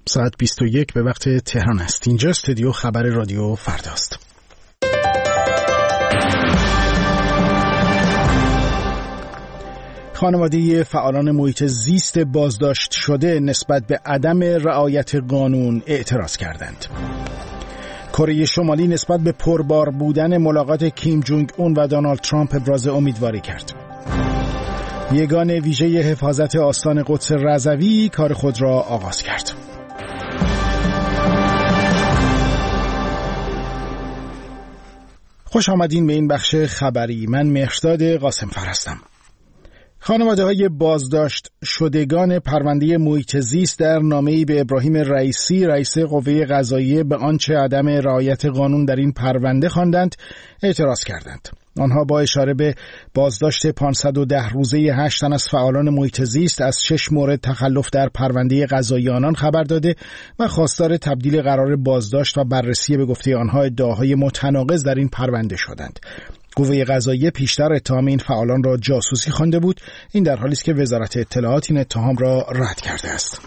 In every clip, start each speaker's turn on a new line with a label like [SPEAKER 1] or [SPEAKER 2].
[SPEAKER 1] ساعت 21 به وقت تهران است. اینجا استودیو خبر رادیو فرداست. خانواده فعالان محیط زیست بازداشت شده نسبت به عدم رعایت قانون اعتراض کردند. کره شمالی نسبت به پربار بودن ملاقات کیم جونگ اون و دونالد ترامپ ابراز امیدواری کرد. یگان ویژه حفاظت آستان قدس رضوی کار خود را آغاز کرد. خوش آمدین به این بخش خبری. من مهرداد قاسمفر هستم. خانواده‌های بازداشت شدگان پرونده محیط زیست در نامه‌ای به ابراهیم رئیسی رئیس قوه قضاییه به آنچه عدم رعایت قانون در این پرونده خواندند اعتراض کردند. آنها با اشاره به بازداشت 510 روزه 8 تن از فعالان محیط زیست از 6 مورد تخلف در پرونده قضایی آنان خبر داده و خواستار تبدیل قرار بازداشت و بررسی به گفته آنها ادعاهای متناقض در این پرونده شدند. قوه قضاییه پیشتر اتهام این فعالان را جاسوسی خوانده بود. این در حالی است که وزارت اطلاعات این اتهام را رد کرده است.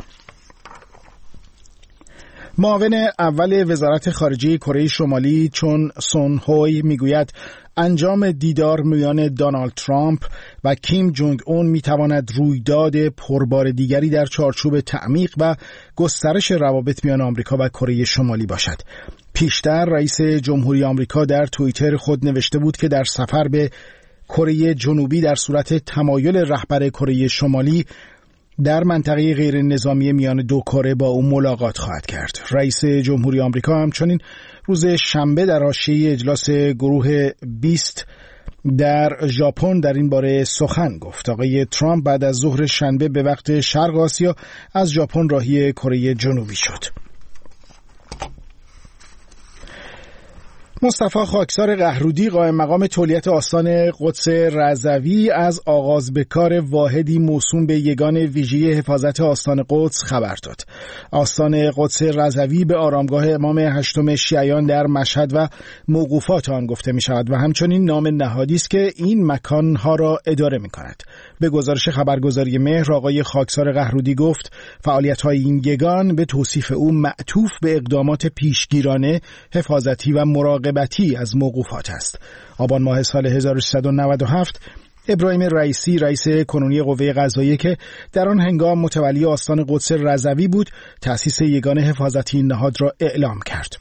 [SPEAKER 1] معاون اول وزارت خارجه کره شمالی چون سون هوی میگوید انجام دیدار میان دونالد ترامپ و کیم جونگ اون میتواند رویداد پربار دیگری در چارچوب تعمیق و گسترش روابط میان آمریکا و کره شمالی باشد. پیشتر رئیس جمهوری آمریکا در توییتر خود نوشته بود که در سفر به کره جنوبی در صورت تمایل رهبر کره شمالی در منطقه غیر نظامی میان دو کره با او ملاقات خواهد کرد. رئیس جمهوری آمریکا همچنین روز شنبه در حاشیه اجلاس گروه 20 در ژاپن در این باره سخن گفت. آقای ترامپ بعد از ظهر شنبه به وقت شرق آسیا از ژاپن راهی کره جنوبی شد. مصطفی خاکسار قهرودی قائم مقام تولیت آستان قدس رضوی از آغاز به کار واحدی موسوم به یگان ویژه حفاظت آستان قدس خبر داد. آستان قدس رضوی به آرامگاه امام هشتم شیعیان در مشهد و موقوفات آن گفته می شود و همچنین نام نهادی است که این مکانها را اداره می کند. به گزارش خبرگزاری مهر آقای خاکسار قهرودی گفت فعالیت‌های این یگان به توصیف او معطوف به اقدامات پیشگیرانه، حفاظتی و مراقبتی از موقوفات است. آبان ماه سال 1397 ابراهیم رئیسی رئیس کنونی قوه قضاییه که در آن هنگام متولی آستان قدس رضوی بود تأسیس یگان حفاظتی این نهاد را اعلام کرد.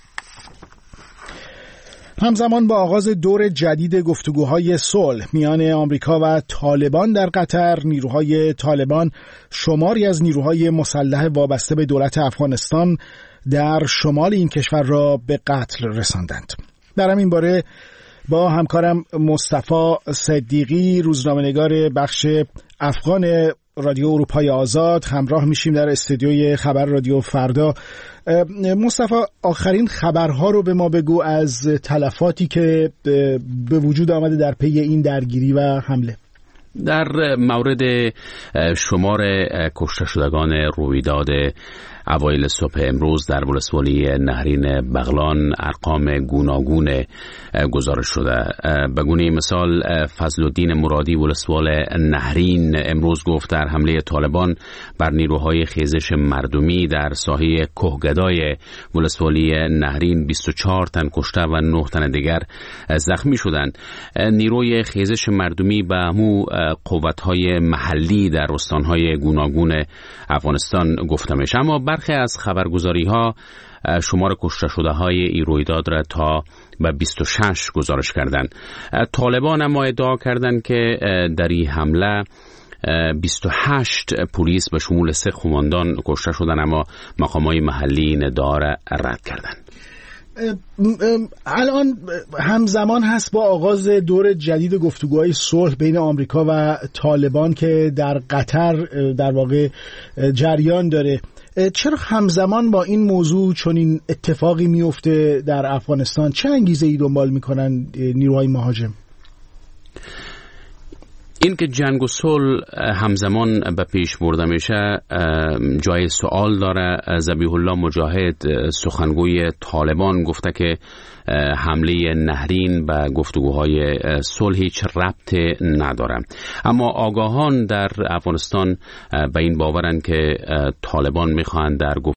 [SPEAKER 1] همزمان با آغاز دور جدید گفتگوهای صلح میان آمریکا و طالبان در قطر، نیروهای طالبان شماری از نیروهای مسلح وابسته به دولت افغانستان در شمال این کشور را به قتل رساندند. در همین باره با همکارم مصطفی صدیقی روزنامه‌نگار بخش افغان رادیو اروپای آزاد همراه میشیم در استودیوی خبر رادیو فردا. مصطفی، آخرین خبرها رو به ما بگو از تلفاتی که به وجود آمده در پی این درگیری و حمله.
[SPEAKER 2] در مورد شمار کشته شدگان رویداد اوایل صبح امروز در ولسوالی نهرین بغلان ارقام گوناگون گزارش شده. به گونه مثال فضلالدین مرادی ولسوال نهرین امروز گفت در حمله طالبان بر نیروهای خیزش مردمی در ساحه کوهگدای ولسوالی نهرین 24 تن کشته و 9 تن دیگر زخمی شدند. نیروی خیزش مردمی به همو قوت‌های محلی در استان‌های گوناگون افغانستان گفته میشه. اما برخی از خبرگزاری‌ها شمار کشته شده‌های این رویداد را تا به 26 گزارش کردند. طالبان اما ادعا کردند که در این حمله 28 پلیس به شمول 3 قماندان کشته شدند، اما مقامات محلی این ادعا را رد کردند.
[SPEAKER 1] الان همزمان هست با آغاز دور جدید گفتگوهای صلح بین آمریکا و طالبان که در قطر در واقع جریان داره. چرا همزمان با این موضوع چون این اتفاقی میفته در افغانستان؟ چه انگیزه‌ای دنبال میکنن نیروهای مهاجم؟
[SPEAKER 2] این که جنگ و صلح همزمان به پیش برده میشه جای سوال داره. ذبیح الله مجاهد سخنگوی طالبان گفته که حمله نهرین به گفتگوهای صلح هیچ ربطی نداره، اما آگاهان در افغانستان به این باورند که طالبان میخواهند در